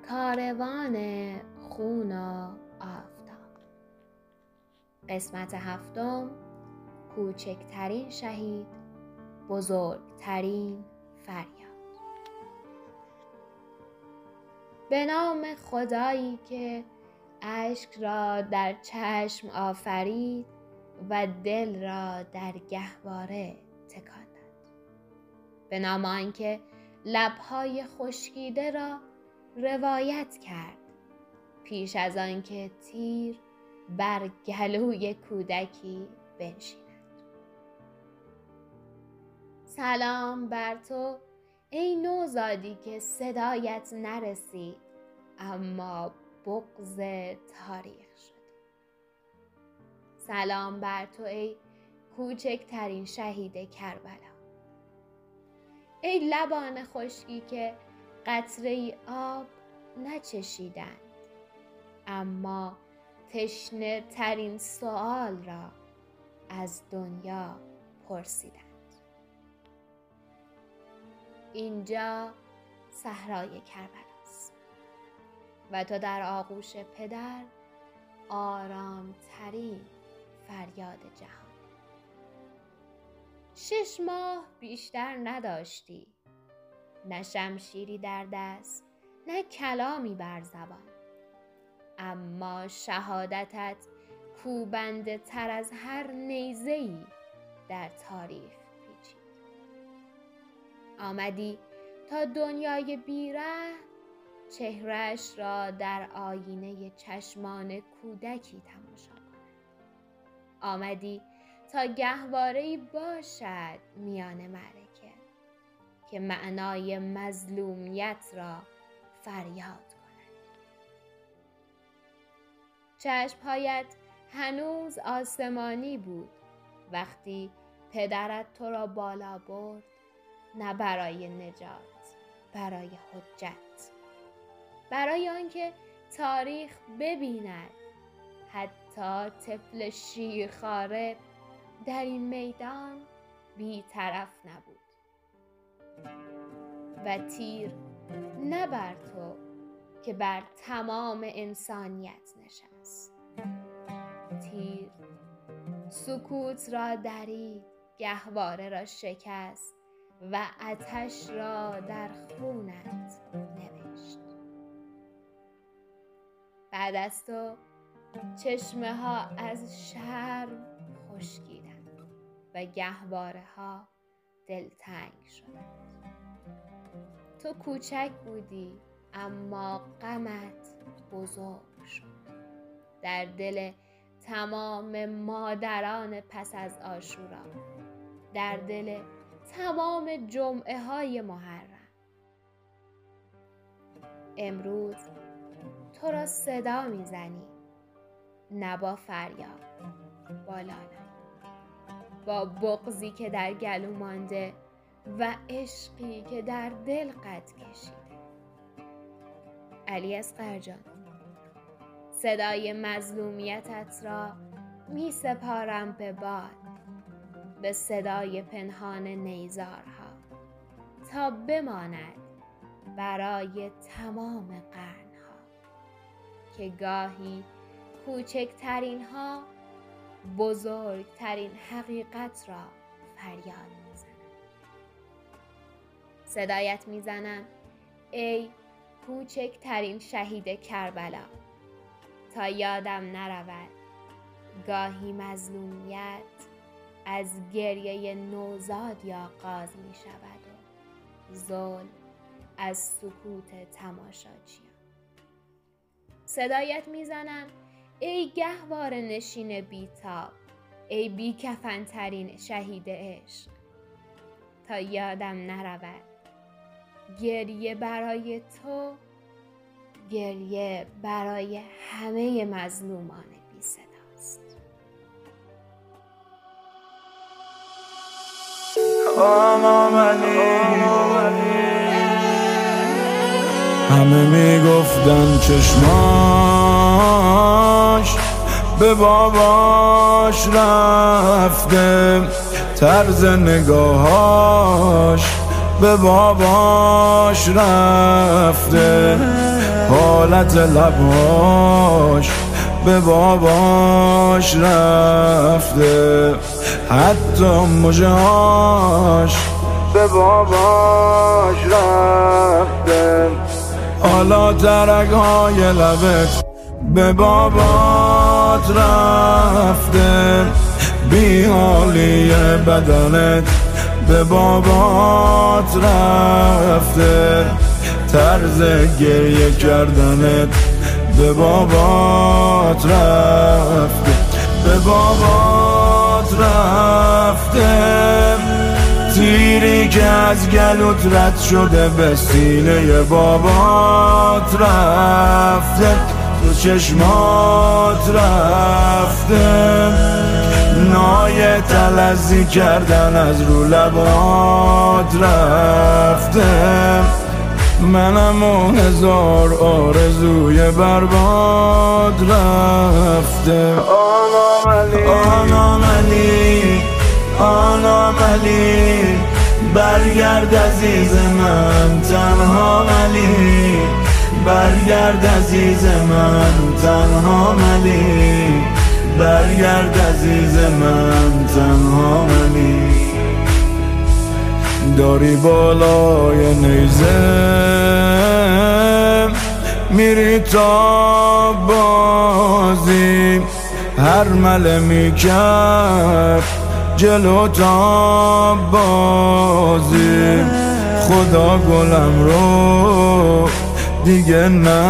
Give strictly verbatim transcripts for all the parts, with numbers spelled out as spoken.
کاروان خون و آفتاب. قسمت هفتم، کوچکترین شهید، بزرگترین فریاد. به نام خدایی که اشک را در چشم آفرید و دل را در گهواره تکان داد. به نام آنکه لبهای خشکیده را روایت کرد پیش از آنکه تیر بر گلوی کودکی بنشیند. سلام بر تو ای نوزادی که صدایت نرسید اما بغض تاریخ شد. سلام بر تو ای کوچکترین شهید کربلا. ای لبان خشکی که قطره آب نچشیدند اما تشنه ترین سؤال را از دنیا پرسیدند. اینجا صحرای کربلاست و تو در آغوش پدر آرامترین فریاد جهان. شش ماه بیشتر نداشتی، نه شمشیری در دست، نه کلامی بر زبان، اما شهادتت کوبنده تر از هر نیزه‌ای در تاریخ پیچید. آمدی تا دنیای بی‌رحم چهره‌اش را در آینه چشمان کودکی تماشا کند. آمدی تا گهواره‌ای باشد میان معرکه که معنای مظلومیت را فریاد کند. چشمهایت هنوز آسمانی بود وقتی پدرت تو را بالا برد، نه برای نجات، برای حجت، برای آنکه تاریخ ببیند حتی طفل شیرخواره در این میدان بی‌طرف نبود و تیر نه بر تو که بر تمام انسانیت نشست. تیر سکوت را درید، گهواره را شکست و آتش را در خونت نوشت. بعد از تو چشمه ها از شرم خشکیدند و گهواره ها دلتنگ شدند. تو کوچک بودی اما غمت بزرگ شد. در دل تمام مادران پس از عاشورا، در دل تمام جمعه های محرم. امروز تو را صدا میزنی، نه با فریاد، با لالایی، با بغضی که در گلو مانده و عشقی که در دل قد کشیده. علی اصغر جان، صدای مظلومیتت را می سپارم به باد، به صدای پنهان نیزارها تا بماند برای تمام قرنها که گاهی کوچکترین ها بزرگترین حقیقت را فریاد میزنند. صدایت میزنم ای کوچکترین شهید کربلا تا یادم نرود گاهی مظلومیت از گریه نوزادی آغاز می شود و ظلم از سکوت تماشاچیان. صدایت میزنم ای گهواره نشین بیتاب، ای بی کفن ترین شهید عشق تا یادم نرود گریه برای تو گریه برای همه مظلومان بی صداست. همه میگفتن چشماش به باباش رفته، طرز نگاهاش به باباش رفته، حالت لباش به باباش رفته، حتی مژه‌هاش به باباش رفته. حالا ترک‌های لبت به بابات رفته، بیحالی بدنت به بابات رفته، طرز گریه کردنت به بابات رفته، به بابات رفته. تیری که از گلوت رد شده به سینه بابات رفته، تو چشمات رفته، نای تلذی کردن از رو لبات رفته. منم و هزار آرزوی برباد رفته. آنام علی آنام علی آنام علی، برگرد عزیز من تنها علی، برگرد عزیز من تنها علی، برگرد عزیز من تنها علی. داری بالای نیزه میری تا بازی، هر مله میکرد جلو تا بازی. خدا گلم رو دیگه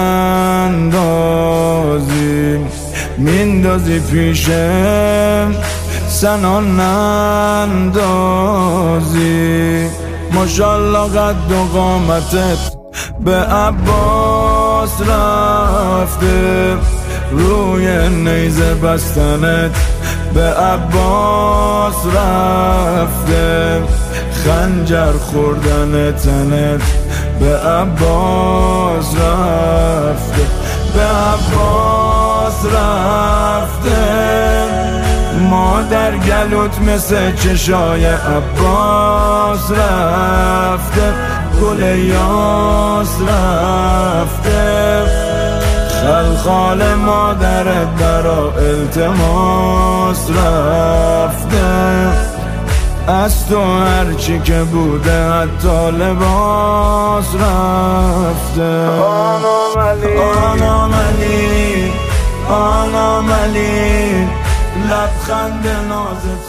نندازی، میندازی پیشم سنان نندازی. ماشالله قد و قامتت به عباس رفته، روی نیزه بستنت به عباس رفته، خنجر خوردن تنت به عباس رفته، به عباس رفته. مادر گلوت مثل چشای عباس رفته، گل یاس رفته، خلخال مادرت برا التماس رفته. از تو هرچی که بوده حتی لباس رفته. آنام علی آنام علی آنام علی، لبخند نازت